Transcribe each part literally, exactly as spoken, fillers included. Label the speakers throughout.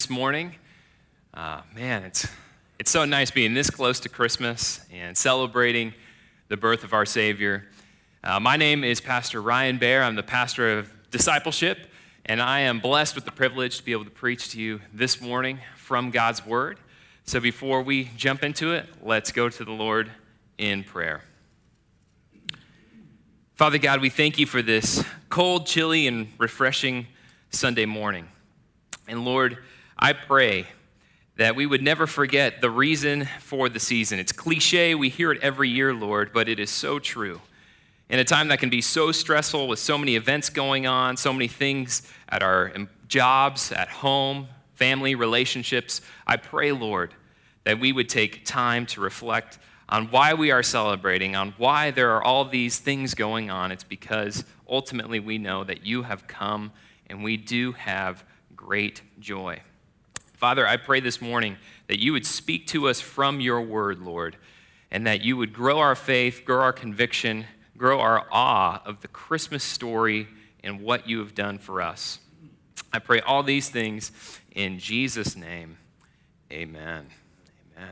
Speaker 1: this morning. Uh, man, it's it's so nice being this close to Christmas and celebrating the birth of our Savior. Uh, my name is Pastor Ryan Baer. I'm the pastor of discipleship, and I am blessed with the privilege to be able to preach to you this morning from God's Word. So before we jump into it, let's go to the Lord in prayer. Father God, we thank you for this cold, chilly, and refreshing Sunday morning. And Lord, I pray that we would never forget the reason for the season. It's cliche, we hear it every year, Lord, but it is so true. In a time that can be so stressful with so many events going on, so many things at our jobs, at home, family, relationships, I pray, Lord, that we would take time to reflect on why we are celebrating, on why there are all these things going on. It's because ultimately we know that you have come and we do have great joy. Father, I pray this morning that you would speak to us from your word, Lord, and that you would grow our faith, grow our conviction, grow our awe of the Christmas story and what you have done for us. I pray all these things in Jesus' name. Amen. Amen.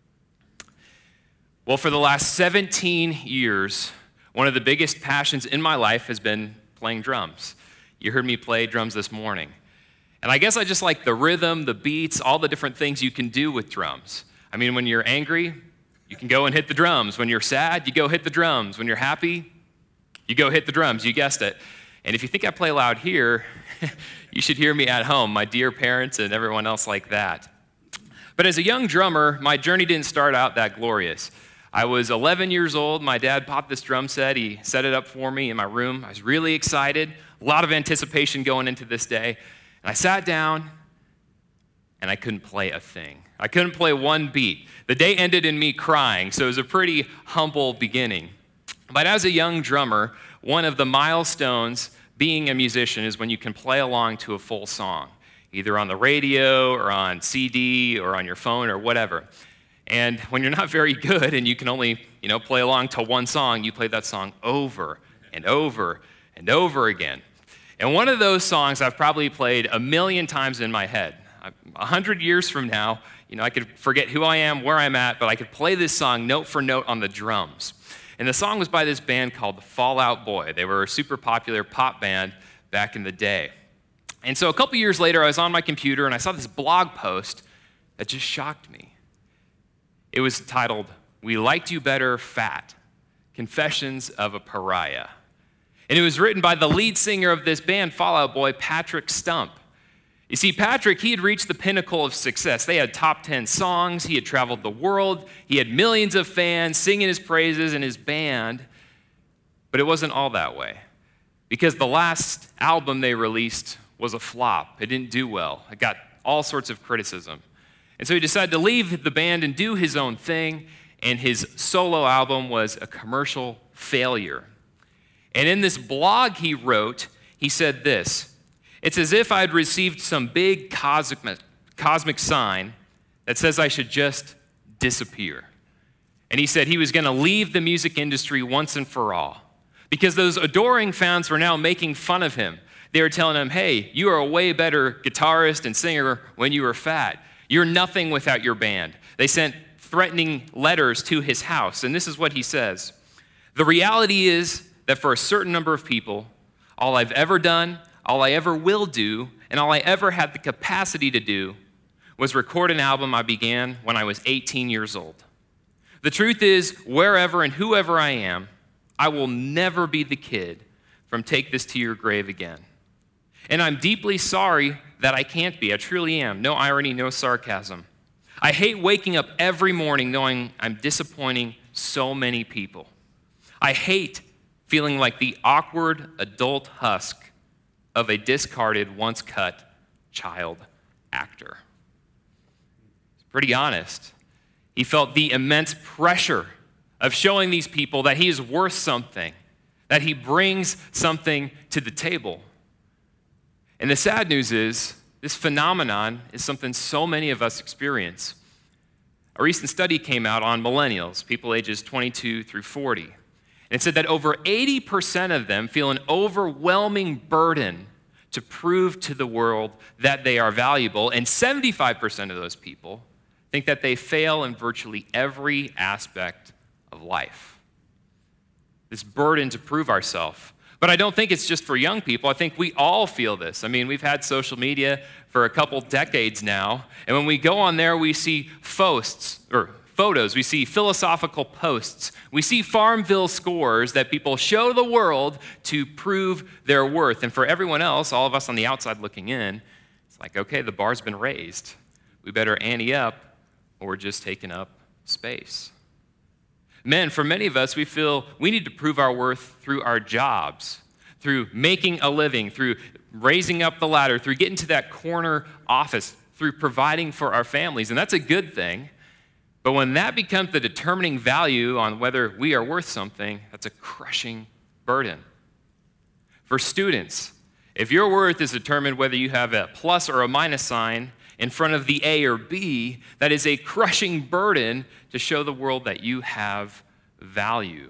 Speaker 1: Well, for the last seventeen years, one of the biggest passions in my life has been playing drums. You heard me play drums this morning. And I guess I just like the rhythm, the beats, all the different things you can do with drums. I mean, when you're angry, you can go and hit the drums. When you're sad, you go hit the drums. When you're happy, you go hit the drums. You guessed it. And if you think I play loud here, you should hear me at home, my dear parents and everyone else like that. But as a young drummer, my journey didn't start out that glorious. I was eleven years old. My dad popped this drum set. He set it up for me in my room. I was really excited. A lot of anticipation going into this day. And I sat down, and I couldn't play a thing. I couldn't play one beat. The day ended in me crying, so it was a pretty humble beginning. But as a young drummer, one of the milestones being a musician is when you can play along to a full song, either on the radio or on C D or on your phone or whatever. And when you're not very good and you can only, you know, play along to one song, you play that song over and over and over again. And one of those songs I've probably played a million times in my head. A hundred years from now, you know, I could forget who I am, where I'm at, but I could play this song note for note on the drums. And the song was by this band called Fall Out Boy. They were a super popular pop band back in the day. And so a couple years later, I was on my computer and I saw this blog post that just shocked me. It was titled, "We Liked You Better, Fat, Confessions of a Pariah." And it was written by the lead singer of this band, Fall Out Boy, Patrick Stump. You see, Patrick, he had reached the pinnacle of success. They had top ten songs. He had traveled the world. He had millions of fans singing his praises in his band. But it wasn't all that way, because the last album they released was a flop. It didn't do well. It got all sorts of criticism. And so he decided to leave the band and do his own thing, and his solo album was a commercial failure. And in this blog he wrote, he said this: "It's as if I had received some big cosmic, cosmic sign that says I should just disappear." And he said he was going to leave the music industry once and for all, because those adoring fans were now making fun of him. They were telling him, "Hey, you are a way better guitarist and singer when you were fat. You're nothing without your band." They sent threatening letters to his house, and this is what he says: "The reality is that for a certain number of people, all I've ever done, all I ever will do, and all I ever had the capacity to do was record an album I began when I was eighteen years old. The truth is, wherever and whoever I am, I will never be the kid from Take This to Your Grave again. And I'm deeply sorry that I can't be. I truly am. No irony, no sarcasm. I hate waking up every morning knowing I'm disappointing so many people. I hate feeling like the awkward adult husk of a discarded, once cut child actor." He's pretty honest. He felt the immense pressure of showing these people that he is worth something, that he brings something to the table. And the sad news is, this phenomenon is something so many of us experience. A recent study came out on millennials, people ages twenty-two through forty. And it said that over eighty percent of them feel an overwhelming burden to prove to the world that they are valuable, and seventy-five percent of those people think that they fail in virtually every aspect of life. This burden to prove ourselves. But I don't think it's just for young people. I think we all feel this. I mean, we've had social media for a couple decades now, and when we go on there, we see posts, or photos, we see philosophical posts, we see Farmville scores that people show the world to prove their worth. And for everyone else, all of us on the outside looking in, it's like, okay, the bar's been raised. We better ante up, or we're just taking up space. Men, for many of us, we feel we need to prove our worth through our jobs, through making a living, through raising up the ladder, through getting to that corner office, through providing for our families. And that's a good thing. But when that becomes the determining value on whether we are worth something, that's a crushing burden. For students, if your worth is determined whether you have a plus or a minus sign in front of the A or B, that is a crushing burden to show the world that you have value.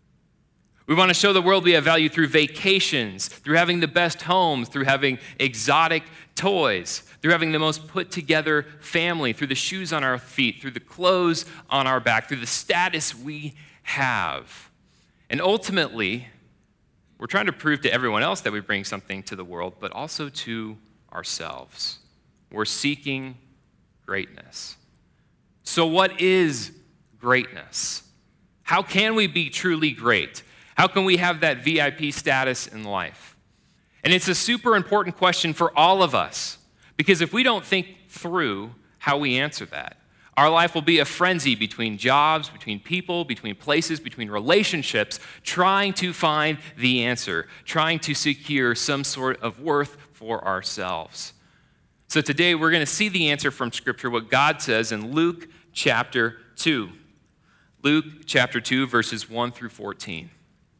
Speaker 1: We want to show the world we have value through vacations, through having the best homes, through having exotic toys, through having the most put together family, through the shoes on our feet, through the clothes on our back, through the status we have. And ultimately, we're trying to prove to everyone else that we bring something to the world, but also to ourselves. We're seeking greatness. So what is greatness? How can we be truly great? How can we have that V I P status in life? And it's a super important question for all of us, because if we don't think through how we answer that, our life will be a frenzy between jobs, between people, between places, between relationships, trying to find the answer, trying to secure some sort of worth for ourselves. So today we're going to see the answer from Scripture, what God says in Luke chapter two. Luke chapter two, verses one through fourteen.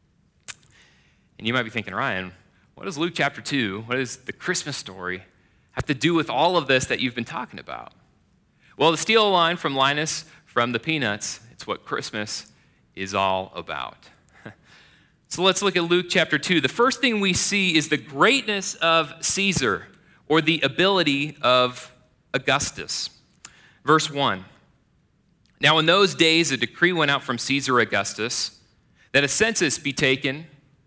Speaker 1: And you might be thinking, Ryan, what does Luke chapter two, what does the Christmas story have to do with all of this that you've been talking about? Well, to steal a line from Linus from the Peanuts, it's what Christmas is all about. So let's look at Luke chapter two. The first thing we see is the greatness of Caesar, or the ability of Augustus. Verse one. Now in those days a decree went out from Caesar Augustus that a census be taken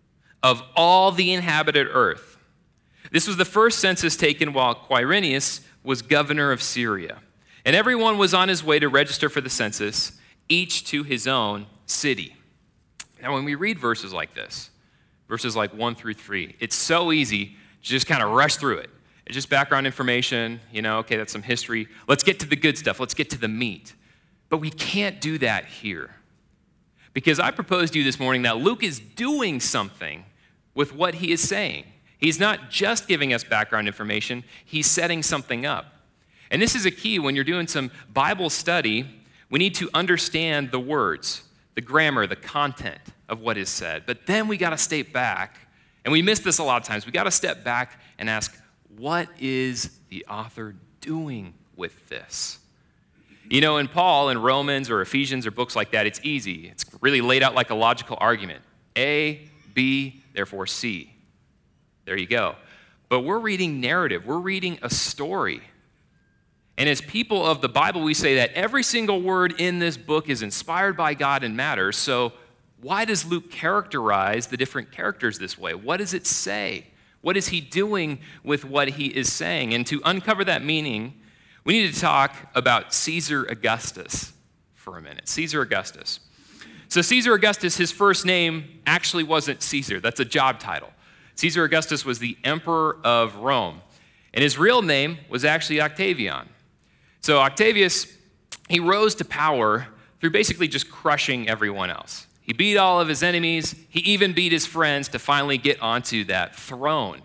Speaker 1: of all the inhabited earth. This was the first census taken while Quirinius was governor of Syria. And everyone was on his way to register for the census, each to his own city. Now when we read verses like this, verses like one through three, it's so easy to just kind of rush through it. It's just background information, you know, okay, that's some history. Let's get to the good stuff. Let's get to the meat. But we can't do that here. Because I proposed to you this morning that Luke is doing something with what he is saying. He's not just giving us background information, he's setting something up. And this is a key when you're doing some Bible study. We need to understand the words, the grammar, the content of what is said. But then we got to step back, and we miss this a lot of times. We got to step back and ask, what is the author doing with this? You know, in Paul, in Romans or Ephesians or books like that, it's easy. It's really laid out like a logical argument. A, B, therefore C. There you go. But we're reading narrative. We're reading a story. And as people of the Bible, we say that every single word in this book is inspired by God and matters. So why does Luke characterize the different characters this way? What does it say? What is he doing with what he is saying? And to uncover that meaning, we need to talk about Caesar Augustus for a minute. Caesar Augustus. So Caesar Augustus, his first name actually wasn't Caesar. That's a job title. Caesar Augustus was the emperor of Rome. And his real name was actually Octavian. So Octavius, he rose to power through basically just crushing everyone else. He beat all of his enemies. He even beat his friends to finally get onto that throne.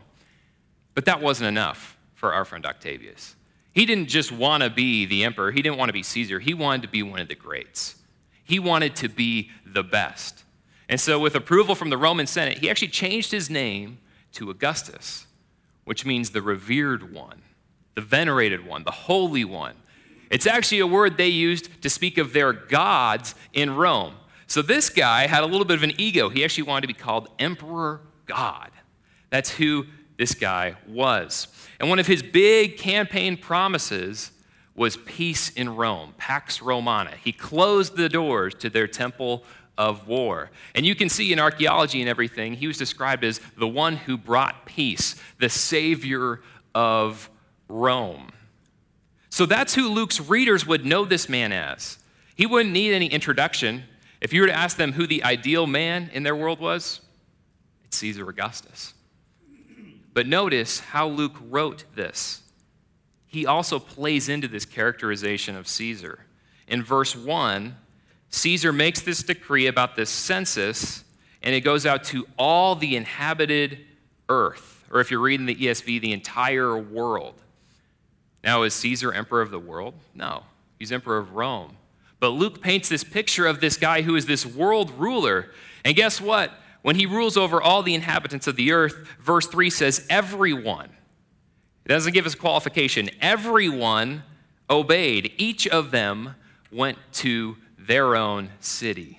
Speaker 1: But that wasn't enough for our friend Octavius. He didn't just want to be the emperor. He didn't want to be Caesar. He wanted to be one of the greats. He wanted to be the best. And so with approval from the Roman Senate, he actually changed his name to Augustus, which means the revered one, the venerated one, the holy one. It's actually a word they used to speak of their gods in Rome. So this guy had a little bit of an ego. He actually wanted to be called Emperor God. That's who this guy was. And one of his big campaign promises was peace in Rome, Pax Romana. He closed the doors to their temple of war. And you can see in archaeology and everything, he was described as the one who brought peace, the savior of Rome. So that's who Luke's readers would know this man as. He wouldn't need any introduction. If you were to ask them who the ideal man in their world was, it's Caesar Augustus. But notice how Luke wrote this. He also plays into this characterization of Caesar. In verse one, Caesar makes this decree about this census, and it goes out to all the inhabited earth, or if you're reading the E S V, the entire world. Now, is Caesar emperor of the world? No, he's emperor of Rome. But Luke paints this picture of this guy who is this world ruler. And guess what? When he rules over all the inhabitants of the earth, verse three says, everyone. It doesn't give us a qualification. Everyone obeyed. Each of them went to their own city.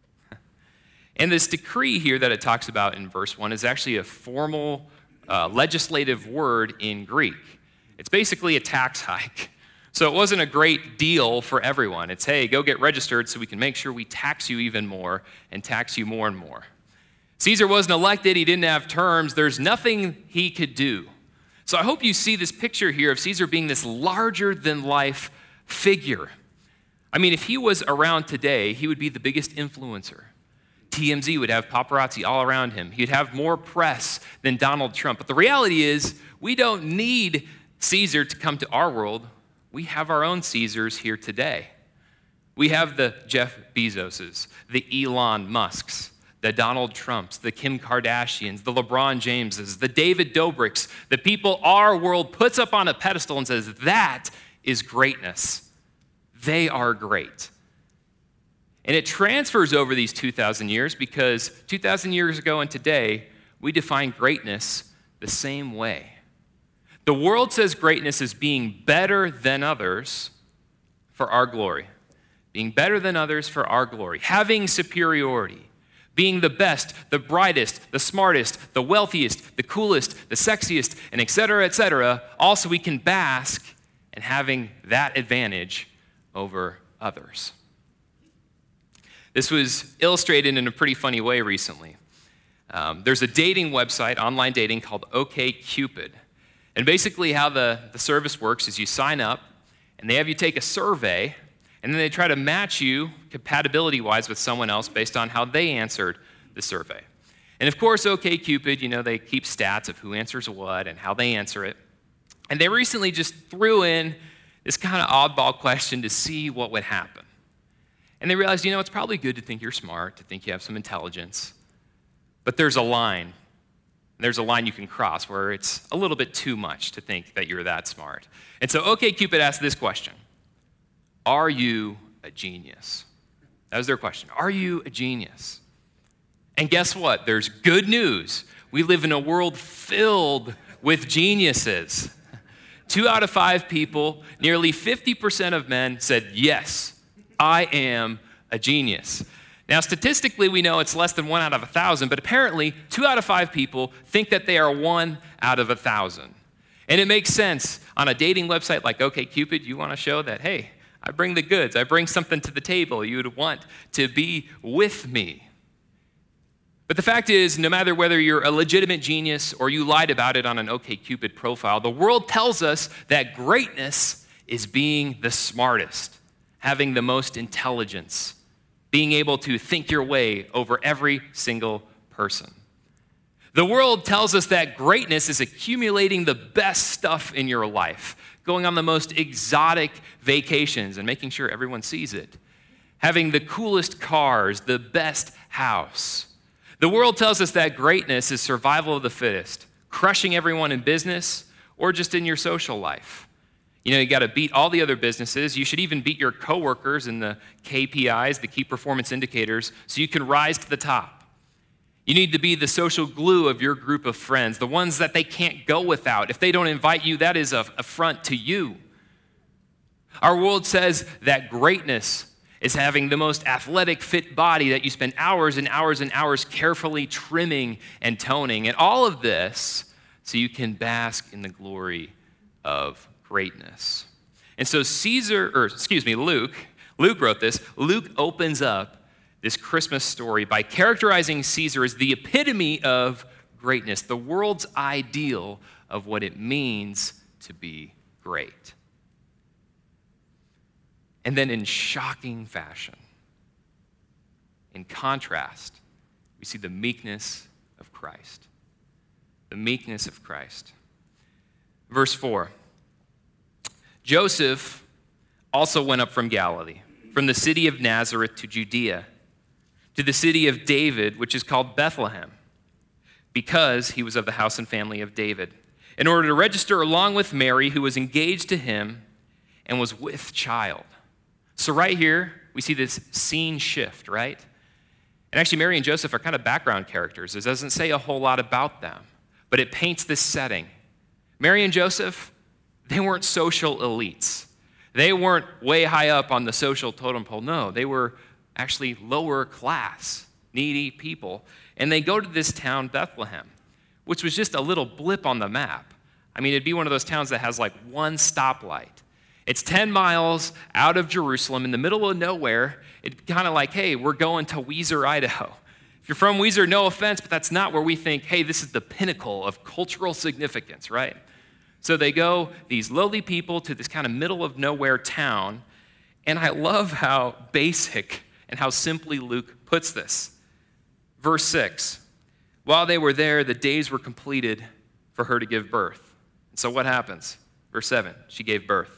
Speaker 1: And this decree here that it talks about in verse one is actually a formal uh, legislative word in Greek. It's basically a tax hike. So it wasn't a great deal for everyone. It's, hey, go get registered so we can make sure we tax you even more and tax you more and more. Caesar wasn't elected. He didn't have terms. There's nothing he could do. So I hope you see this picture here of Caesar being this larger-than-life figure. I mean, if he was around today, he would be the biggest influencer. T M Z would have paparazzi all around him. He'd have more press than Donald Trump. But the reality is, we don't need Caesar to come to our world. We have our own Caesars here today. We have the Jeff Bezoses, the Elon Musks, the Donald Trumps, the Kim Kardashians, the LeBron Jameses, the David Dobrik's, the people our world puts up on a pedestal and says, that is greatness. They are great. And it transfers over these two thousand years because two thousand years ago and today, we define greatness the same way. The world says greatness is being better than others for our glory. Being better than others for our glory. Having superiority. Being the best, the brightest, the smartest, the wealthiest, the coolest, the sexiest, and et cetera, et cetera. Also, we can bask in having that advantage over others. This was illustrated in a pretty funny way recently. Um, there's a dating website, online dating, called OkCupid. And basically how the, the service works is you sign up, and they have you take a survey, and then they try to match you compatibility-wise with someone else based on how they answered the survey. And of course, OkCupid, you know, they keep stats of who answers what and how they answer it. And they recently just threw in this kind of oddball question to see what would happen. And they realized, you know, it's probably good to think you're smart, to think you have some intelligence. But there's a line. There's a line you can cross where it's a little bit too much to think that you're that smart. And so OkCupid asked this question. Are you a genius? That was their question. Are you a genius? And guess what? There's good news. We live in a world filled with geniuses. Two out of five people, nearly fifty percent of men said, yes, I am a genius. Now, statistically, we know it's less than one out of a thousand, but apparently two out of five people think that they are one out of a thousand. And it makes sense. On a dating website like OkCupid, you want to show that, hey, I bring the goods. I bring something to the table. You would want to be with me. But the fact is, no matter whether you're a legitimate genius or you lied about it on an OkCupid profile, the world tells us that greatness is being the smartest, having the most intelligence, being able to think your way over every single person. The world tells us that greatness is accumulating the best stuff in your life, going on the most exotic vacations and making sure everyone sees it, having the coolest cars, the best house. The world tells us that greatness is survival of the fittest, crushing everyone in business or just in your social life. You know, you got to beat all the other businesses. You should even beat your coworkers in the K P Is, the key performance indicators, so you can rise to the top. You need to be the social glue of your group of friends, the ones that they can't go without. If they don't invite you, that is an affront to you. Our world says that greatness is having the most athletic, fit body that you spend hours and hours and hours carefully trimming and toning. And all of this so you can bask in the glory of greatness. And so Caesar, or excuse me, Luke, Luke wrote this. Luke opens up this Christmas story by characterizing Caesar as the epitome of greatness, the world's ideal of what it means to be great. And then in shocking fashion, in contrast, we see the meekness of Christ. The meekness of Christ. Verse four. Joseph also went up from Galilee, from the city of Nazareth to Judea, to the city of David, which is called Bethlehem, because he was of the house and family of David, in order to register along with Mary, who was engaged to him and was with child. So right here, we see this scene shift, right? And actually, Mary and Joseph are kind of background characters. It doesn't say a whole lot about them, but it paints this setting. Mary and Joseph, they weren't social elites. They weren't way high up on the social totem pole. No, they were actually lower class, needy people. And they go to this town, Bethlehem, which was just a little blip on the map. I mean, it'd be one of those towns that has like one stoplight. It's ten miles out of Jerusalem in the middle of nowhere. It's kind of like, hey, we're going to Weiser, Idaho. If you're from Weiser, no offense, but that's not where we think, hey, this is the pinnacle of cultural significance, right? So they go, these lowly people, to this kind of middle of nowhere town. And I love how basic and how simply Luke puts this. Verse six, while they were there, the days were completed for her to give birth. And so what happens? Verse seven, she gave birth.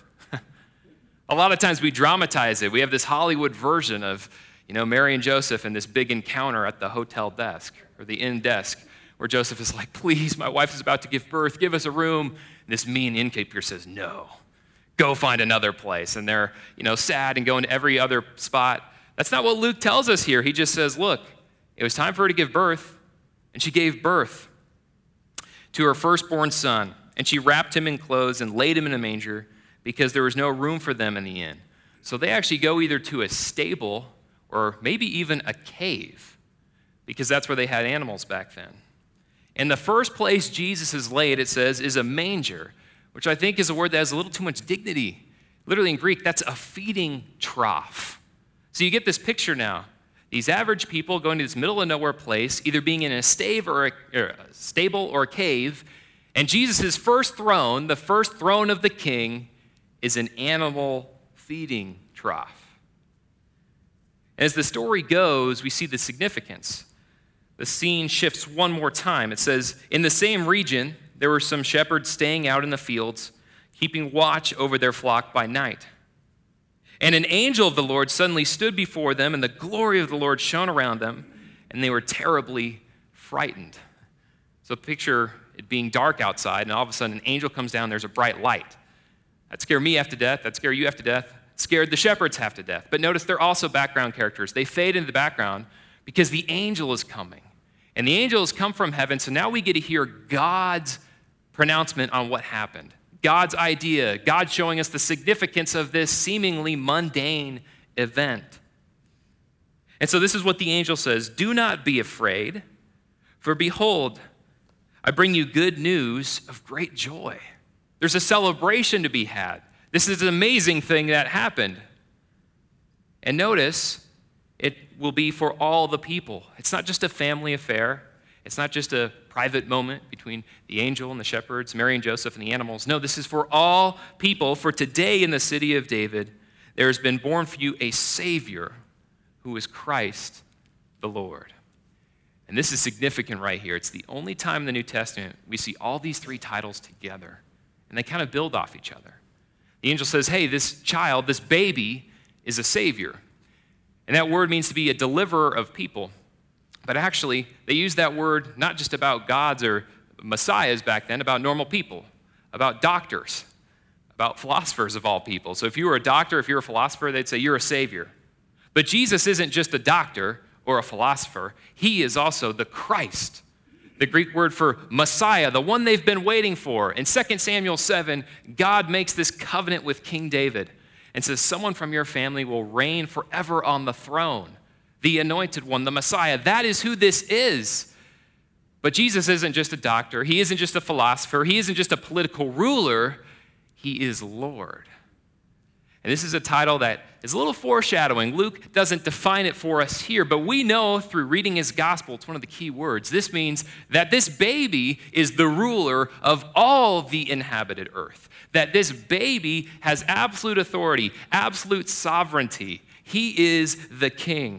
Speaker 1: A lot of times we dramatize it. We have this Hollywood version of, you know, Mary and Joseph and this big encounter at the hotel desk or the inn desk where Joseph is like, please, my wife is about to give birth. Give us a room. And this mean innkeeper says, no, go find another place. And they're, you know, sad and going to every other spot. That's not what Luke tells us here. He just says, look, it was time for her to give birth, and she gave birth to her firstborn son. And she wrapped him in clothes and laid him in a manger, because there was no room for them in the inn. So they actually go either to a stable or maybe even a cave, because that's where they had animals back then. And the first place Jesus is laid, it says, is a manger, which I think is a word that has a little too much dignity. Literally in Greek, that's a feeding trough. So you get this picture now. These average people going to this middle of nowhere place, either being in a stave or a, or a stable or a cave, and Jesus' first throne, the first throne of the king, is an animal feeding trough. As the story goes, we see the significance. The scene shifts one more time. It says, in the same region, there were some shepherds staying out in the fields, keeping watch over their flock by night. And an angel of the Lord suddenly stood before them, and the glory of the Lord shone around them, and they were terribly frightened. So picture it being dark outside, and all of a sudden an angel comes down, there's a bright light. That'd scare me half to death. That'd scare you half to death. Scared the shepherds half to death. But notice they're also background characters. They fade into the background because the angel is coming. And the angel has come from heaven, so now we get to hear God's pronouncement on what happened. God's idea, God showing us the significance of this seemingly mundane event. And so this is what the angel says, do not be afraid, for behold, I bring you good news of great joy. There's a celebration to be had. This is an amazing thing that happened. And notice, it will be for all the people. It's not just a family affair. It's not just a private moment between the angel and the shepherds, Mary and Joseph and the animals. No, this is for all people. For today in the city of David, there has been born for you a Savior who is Christ the Lord. And this is significant right here. It's the only time in the New Testament we see all these three titles together. And they kind of build off each other. The angel says, hey, this child, this baby, is a savior. And that word means to be a deliverer of people. But actually, they use that word not just about gods or messiahs back then, about normal people, about doctors, about philosophers of all people. So if you were a doctor, if you're a philosopher, they'd say you're a savior. But Jesus isn't just a doctor or a philosopher. He is also the Christ. The Greek word for Messiah, the one they've been waiting for. In Second Samuel seven, God makes this covenant with King David and says, someone from your family will reign forever on the throne, the anointed one, the Messiah. That is who this is. But Jesus isn't just a doctor. He isn't just a philosopher. He isn't just a political ruler. He is Lord. And this is a title that is a little foreshadowing. Luke doesn't define it for us here, but we know through reading his gospel, it's one of the key words. This means that this baby is the ruler of all the inhabited earth, that this baby has absolute authority, absolute sovereignty. He is the king.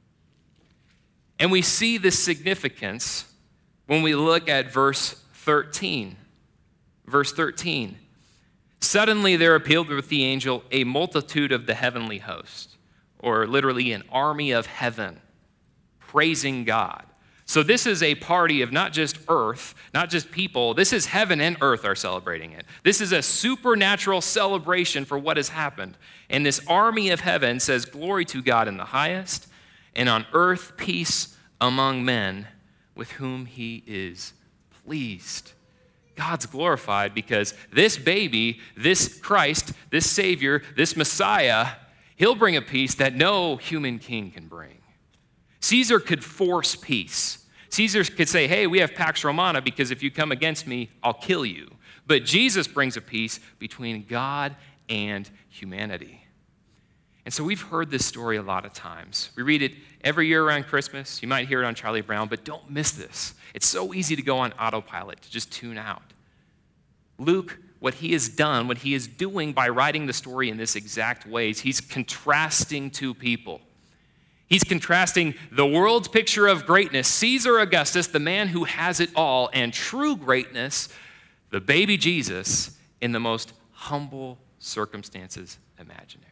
Speaker 1: And we see this significance when we look at verse thirteen. Verse thirteen. Suddenly there appeared with the angel a multitude of the heavenly host, or literally an army of heaven, praising God. So this is a party of not just earth, not just people. This is heaven and earth are celebrating it. This is a supernatural celebration for what has happened. And this army of heaven says, "Glory to God in the highest, and on earth peace among men with whom he is pleased." God's glorified because this baby, this Christ, this Savior, this Messiah, he'll bring a peace that no human king can bring. Caesar could force peace. Caesar could say, hey, we have Pax Romana because if you come against me, I'll kill you. But Jesus brings a peace between God and humanity. And so we've heard this story a lot of times. We read it every year around Christmas. You might hear it on Charlie Brown, but don't miss this. It's so easy to go on autopilot, to just tune out. Luke, what he has done, what he is doing by writing the story in this exact way, is he's contrasting two people. He's contrasting the world's picture of greatness, Caesar Augustus, the man who has it all, and true greatness, the baby Jesus, in the most humble circumstances imaginary.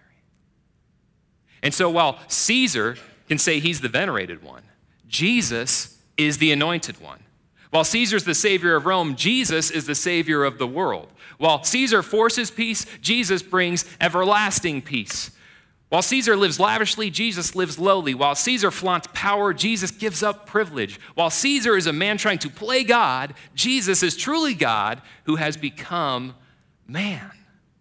Speaker 1: And so while Caesar can say he's the venerated one, Jesus is the anointed one. While Caesar's the savior of Rome, Jesus is the savior of the world. While Caesar forces peace, Jesus brings everlasting peace. While Caesar lives lavishly, Jesus lives lowly. While Caesar flaunts power, Jesus gives up privilege. While Caesar is a man trying to play God, Jesus is truly God who has become man.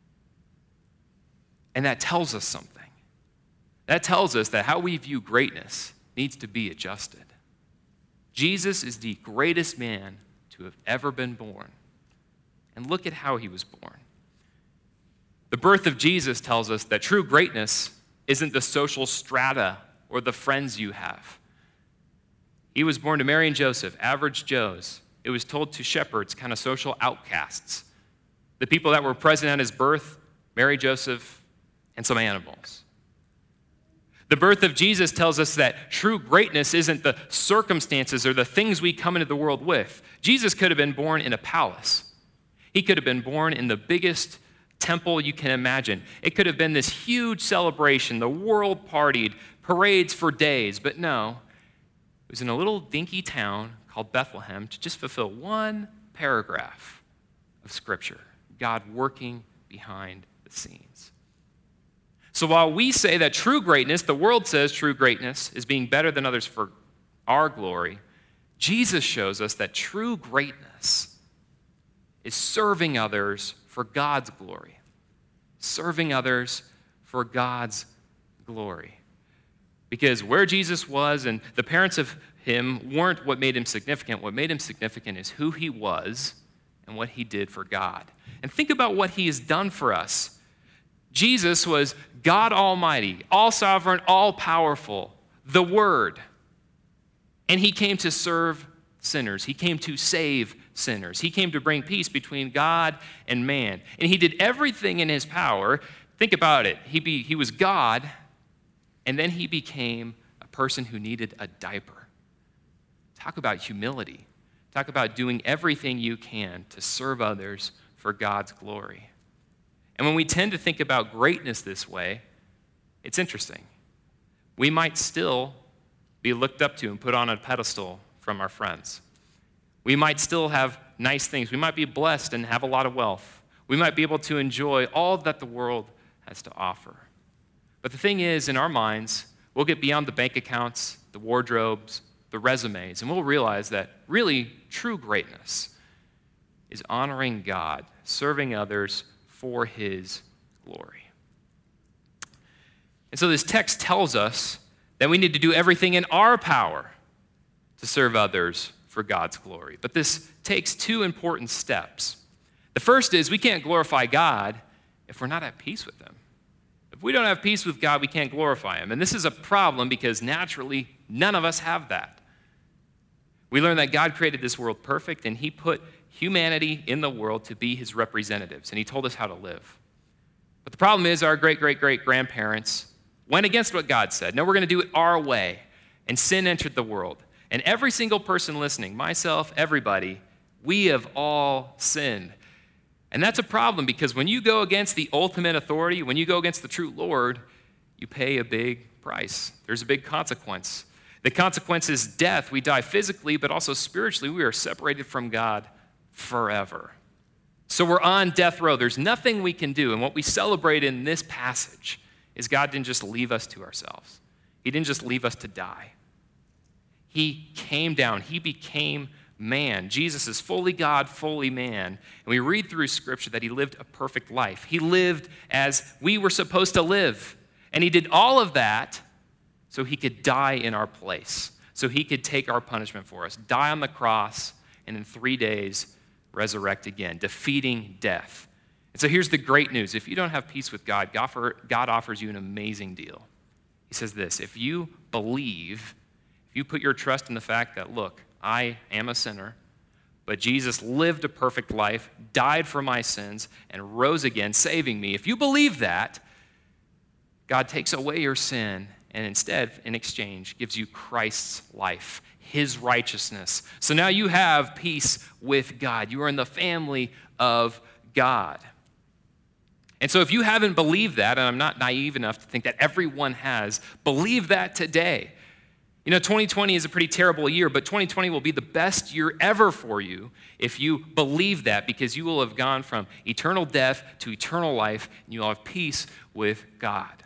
Speaker 1: And that tells us something. That tells us that how we view greatness needs to be adjusted. Jesus is the greatest man to have ever been born. And look at how he was born. The birth of Jesus tells us that true greatness isn't the social strata or the friends you have. He was born to Mary and Joseph, average Joes. It was told to shepherds, kind of social outcasts. The people that were present at his birth, Mary, Joseph, and some animals. The birth of Jesus tells us that true greatness isn't the circumstances or the things we come into the world with. Jesus could have been born in a palace. He could have been born in the biggest temple you can imagine. It could have been this huge celebration. The world partied, parades for days. But no, it was in a little dinky town called Bethlehem to just fulfill one paragraph of Scripture, God working behind the scenes. So while we say that true greatness, the world says true greatness is being better than others for our glory, Jesus shows us that true greatness is serving others for God's glory. Serving others for God's glory. Because where Jesus was and the parents of him weren't what made him significant. What made him significant is who he was and what he did for God. And think about what he has done for us. Jesus was God Almighty, all sovereign, all powerful, the Word. And he came to serve sinners. He came to save sinners. He came to bring peace between God and man. And he did everything in his power. Think about it. He, be, he was God, and then he became a person who needed a diaper. Talk about humility. Talk about doing everything you can to serve others for God's glory. And when we tend to think about greatness this way, it's interesting. We might still be looked up to and put on a pedestal from our friends. We might still have nice things. We might be blessed and have a lot of wealth. We might be able to enjoy all that the world has to offer. But the thing is, in our minds, we'll get beyond the bank accounts, the wardrobes, the resumes, and we'll realize that really true greatness is honoring God, serving others for his glory. And so this text tells us that we need to do everything in our power to serve others for for God's glory. But this takes two important steps. The first is we can't glorify God if we're not at peace with him. If we don't have peace with God, we can't glorify him. And this is a problem because naturally, none of us have that. We learn that God created this world perfect, and he put humanity in the world to be his representatives, and he told us how to live. But the problem is our great-great-great-grandparents went against what God said. No, we're going to do it our way, and sin entered the world. And every single person listening, myself, everybody, we have all sinned. And that's a problem because when you go against the ultimate authority, when you go against the true Lord, you pay a big price. There's a big consequence. The consequence is death. We die physically, but also spiritually. We are separated from God forever. So we're on death row. There's nothing we can do. And what we celebrate in this passage is God didn't just leave us to ourselves. He didn't just leave us to die. He came down. He became man. Jesus is fully God, fully man. And we read through Scripture that he lived a perfect life. He lived as we were supposed to live. And he did all of that so he could die in our place, so he could take our punishment for us, die on the cross, and in three days resurrect again, defeating death. And so here's the great news. If you don't have peace with God, God offers you an amazing deal. He says this: if you believe, if you put your trust in the fact that, look, I am a sinner, but Jesus lived a perfect life, died for my sins, and rose again, saving me. If you believe that, God takes away your sin and instead, in exchange, gives you Christ's life, his righteousness. So now you have peace with God. You are in the family of God. And so if you haven't believed that, and I'm not naive enough to think that everyone has, believe that today. You know, twenty twenty is a pretty terrible year, but twenty twenty will be the best year ever for you if you believe that, because you will have gone from eternal death to eternal life, and you will have peace with God.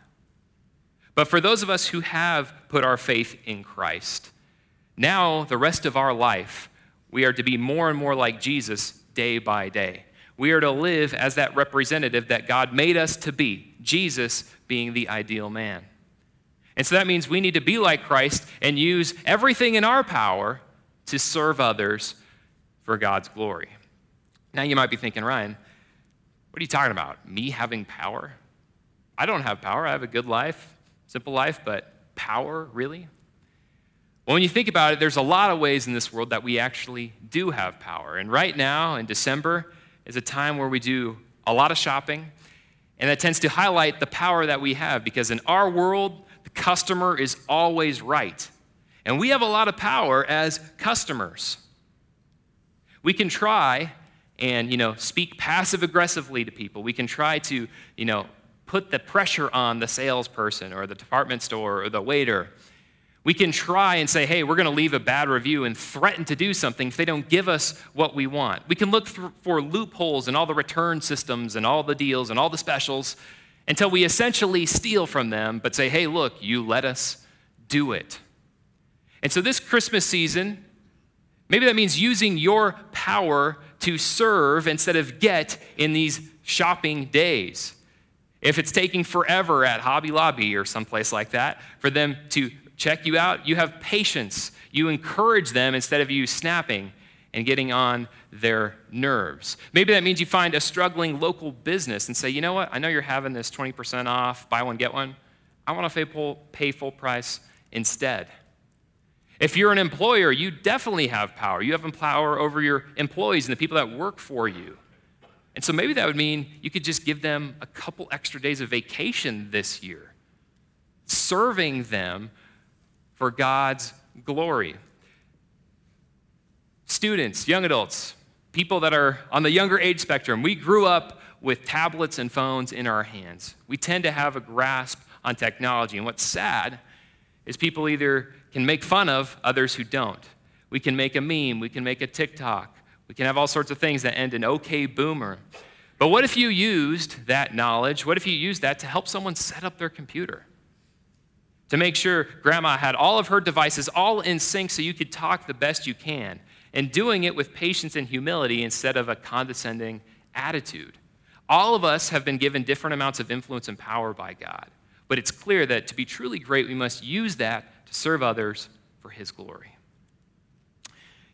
Speaker 1: But for those of us who have put our faith in Christ, now the rest of our life, we are to be more and more like Jesus day by day. We are to live as that representative that God made us to be, Jesus being the ideal man. And so that means we need to be like Christ and use everything in our power to serve others for God's glory. Now you might be thinking, Ryan, what are you talking about? Me having power? I don't have power. I have a good life, simple life, but power, really? Well, when you think about it, there's a lot of ways in this world that we actually do have power. And right now, in December, is a time where we do a lot of shopping, and that tends to highlight the power that we have, because in our world, the customer is always right. And we have a lot of power as customers. We can try and, you know, speak passive-aggressively to people. We can try to, you know, put the pressure on the salesperson or the department store or the waiter. We can try and say, hey, we're going to leave a bad review and threaten to do something if they don't give us what we want. We can look for loopholes in all the return systems and all the deals and all the specials until we essentially steal from them, but say, hey, look, you let us do it. And so this Christmas season, maybe that means using your power to serve instead of get in these shopping days. If it's taking forever at Hobby Lobby or someplace like that for them to check you out, you have patience. You encourage them instead of you snapping and getting on their nerves. Maybe that means you find a struggling local business and say, you know what, I know you're having this twenty percent off, buy one, get one. I want to pay full price instead. If you're an employer, you definitely have power. You have power over your employees and the people that work for you. And so maybe that would mean you could just give them a couple extra days of vacation this year, serving them for God's glory. Students, young adults, people that are on the younger age spectrum, we grew up with tablets and phones in our hands. We tend to have a grasp on technology. And what's sad is people either can make fun of others who don't. We can make a meme, we can make a TikTok, we can have all sorts of things that end in okay boomer. But what if you used that knowledge, what if you used that to help someone set up their computer? To make sure grandma had all of her devices all in sync so you could talk the best you can, and doing it with patience and humility instead of a condescending attitude. All of us have been given different amounts of influence and power by God, but it's clear that to be truly great, we must use that to serve others for his glory.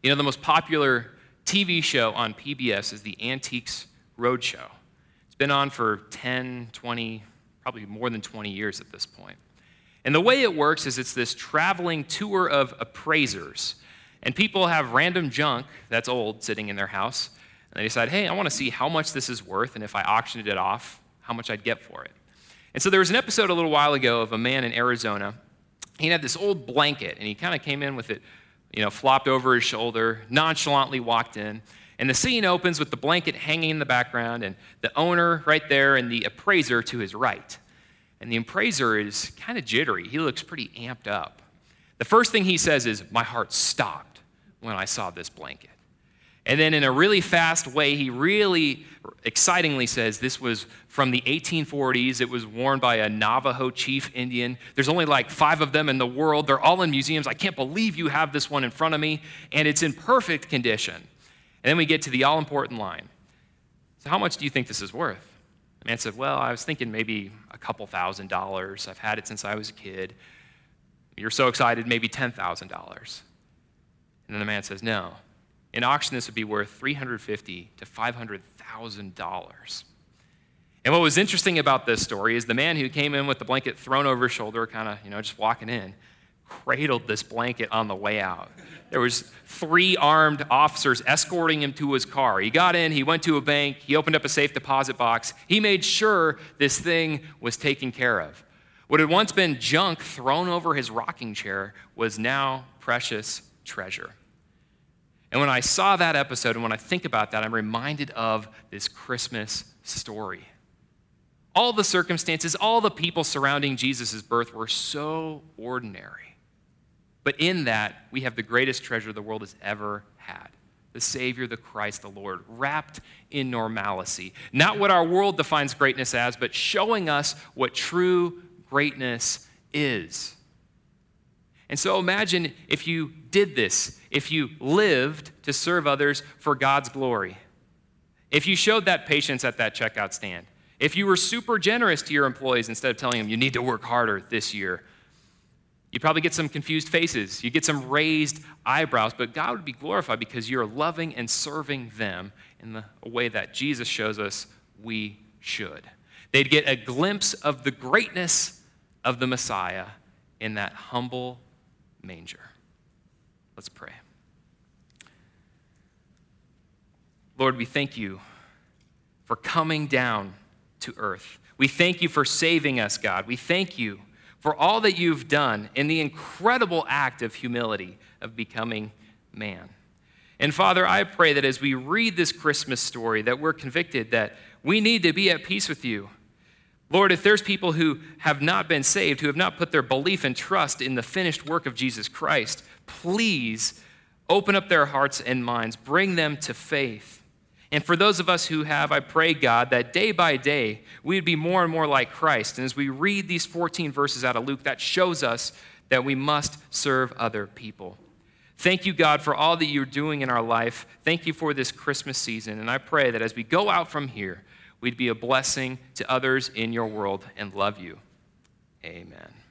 Speaker 1: You know, the most popular T V show on P B S is the Antiques Roadshow. It's been on for ten, twenty, probably more than twenty years at this point. And the way it works is it's this traveling tour of appraisers. And people have random junk that's old sitting in their house. And they decide, hey, I want to see how much this is worth, and if I auctioned it off, how much I'd get for it. And so there was an episode a little while ago of a man in Arizona. He had this old blanket, and he kind of came in with it, you know, flopped over his shoulder, nonchalantly walked in. And the scene opens with the blanket hanging in the background, and the owner right there, and the appraiser to his right. And the appraiser is kind of jittery. He looks pretty amped up. The first thing he says is, my heart stopped when I saw this blanket. And then in a really fast way, he really excitingly says this was from the eighteen forties. It was worn by a Navajo chief Indian. There's only like five of them in the world. They're all in museums. I can't believe you have this one in front of me. And it's in perfect condition. And then we get to the all-important line. So how much do you think this is worth? The man said, well, I was thinking maybe a couple thousand dollars. I've had it since I was a kid. You're so excited, maybe ten thousand dollars. And then the man says, no. In auction, this would be worth three hundred fifty thousand to five hundred thousand dollars. And what was interesting about this story is the man who came in with the blanket thrown over his shoulder, kind of, you know, just walking in, cradled this blanket on the way out. There was three armed officers escorting him to his car. He got in, he went to a bank, he opened up a safe deposit box. He made sure this thing was taken care of. What had once been junk thrown over his rocking chair was now precious treasure. And when I saw that episode, and when I think about that, I'm reminded of this Christmas story. All the circumstances, all the people surrounding Jesus' birth were so ordinary. But in that, we have the greatest treasure the world has ever had. The Savior, the Christ, the Lord, wrapped in normalcy. Not what our world defines greatness as, but showing us what true greatness is. And so imagine if you did this, if you lived to serve others for God's glory, if you showed that patience at that checkout stand, if you were super generous to your employees instead of telling them you need to work harder this year, you'd probably get some confused faces, you'd get some raised eyebrows, but God would be glorified because you're loving and serving them in the way that Jesus shows us we should. They'd get a glimpse of the greatness of the Messiah in that humble manger. Let's pray. Lord, we thank you for coming down to earth. We thank you for saving us, God. We thank you for all that you've done in the incredible act of humility of becoming man. And Father, I pray that as we read this Christmas story, that we're convicted that we need to be at peace with you. Lord, if there's people who have not been saved, who have not put their belief and trust in the finished work of Jesus Christ, please open up their hearts and minds, bring them to faith. And for those of us who have, I pray, God, that day by day, we'd be more and more like Christ. And as we read these fourteen verses out of Luke, that shows us that we must serve other people. Thank you, God, for all that you're doing in our life. Thank you for this Christmas season. And I pray that as we go out from here, we'd be a blessing to others in your world and love you. Amen.